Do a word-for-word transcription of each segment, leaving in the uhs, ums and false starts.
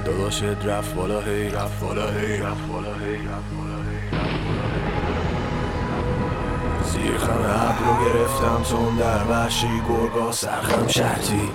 داداشت رفت بالا هی رفت بالا هی رفت بالا هی رفت بالا هی رفت بالا هی. زیر خم ابر رو گرفتم تون در وحشی گرگا سرخم شرطی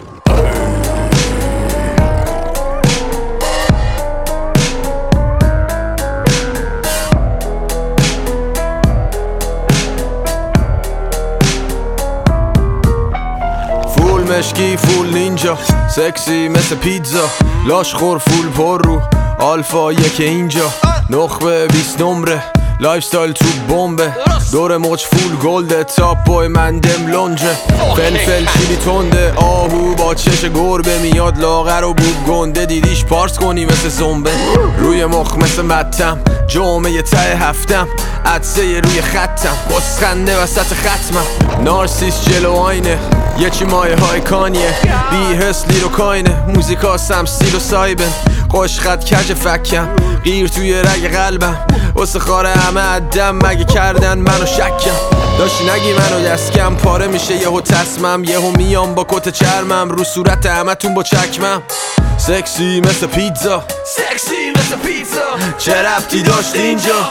فول مشکی فول نینجا سکسی مثل پیتزا لاش خور فول پر رو آلفا یک اینجا نخبه بیست نمره لایف ستایل تو بمبه دور موج فول گلده تاپ بای من دم لونجه فلفل چیلی تنده آهو با چش گربه میاد لاغر و بوب گنده دیدیش پارس کنی مثل زنبه روی مخ مثل متم جامعه ته هفتم عدسه روی خطم بسخنده وسط ختمم نارسیس جلو آینه یه چی مایه های کانیه بی حس لیر و کاینه موزیکا سمسیل و سایبن خوش خط کج فکم غیر توی رگ قلبم واسه خاره همه عدم مگه کردن منو شکم داشتی نگی منو دستکم پاره میشه یهو تصمم یهو میام با کت چرمم رو صورت همتون با چکمم سکسی مثل پیتزا سکسی مثل پیتزا چه ربطی داشت اینجا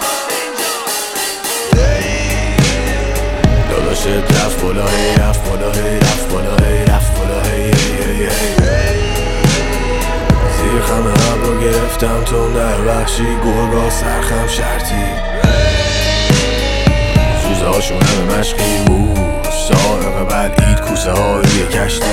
داداشت رفت بالا هی رفت بالا هی رفت بالا هی رفت بالا هی هی هی زیر خم ابر رو گرفتم تون در وحشی گرگا سرخم شرطی سوزه هاشون همه مشقی بود سارق بلعید کوسه های روی کشتی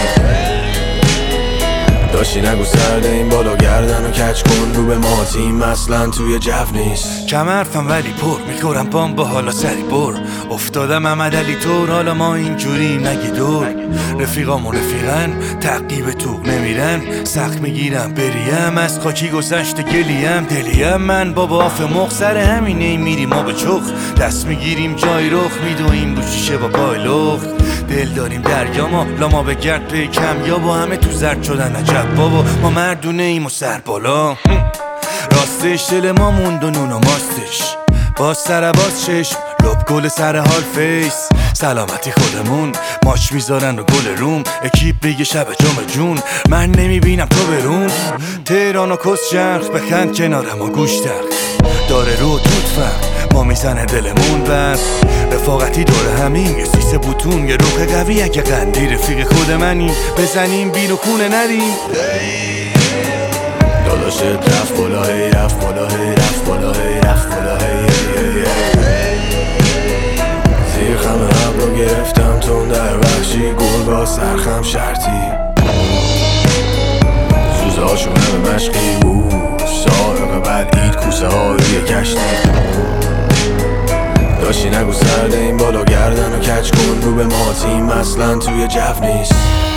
داشتی نگو سرده این بالا گردن و کچ کن رو به ما تیم اصلا توی جو نیست کم حرفم ولی پر میخورم پام با حالا سری بر افتادم محمد علی طور حالا ما اینجوری نگی دور رفیقامون رفیقن تعقیب توق نمیرن سخت میگیرم بریم از خاکی گذشت گلیم دلیم من بابا آف مخ سر همینه میریم ما به چخ دست میگیریم جای رخ میدویم رو شیشه با پای لخت دل داریم دریا ما لاما به گرد پی کم یا با همه تو زرد شدن عجب بابا ما مردونه ایم و سر بالا راستش دل ما موند و نون و ماستش باز سر باز چشم لب گل سر حال فیس سلامتی خودمون ماچ میذارن و گل روم اکیپ بگه شب جام جون من نمیبینم تو برون تهران و کس چرخ بخند کنارم و گوش ترخ داره رو توتفم ما میزنه دلمون بر رفاقتی داره همین یه سیسه بوتون یه روح قوی اگه قندی رفیق خود منیم بزنیم بین و خونه نریم داداشت رفت بالا هی رفت بالا هی رفت بالا هی رفت بالا هی هی هی زیر خم ابر رو گرفتم تون در وحشی گرگا سرخم شرطی سوزه هاشون همه مشقی بود سارق بلعید کوسه های روی کشتی داشتی نگو سرده این بالا گردن و کچ کن رو به ما تیم اصلا توی جو نیست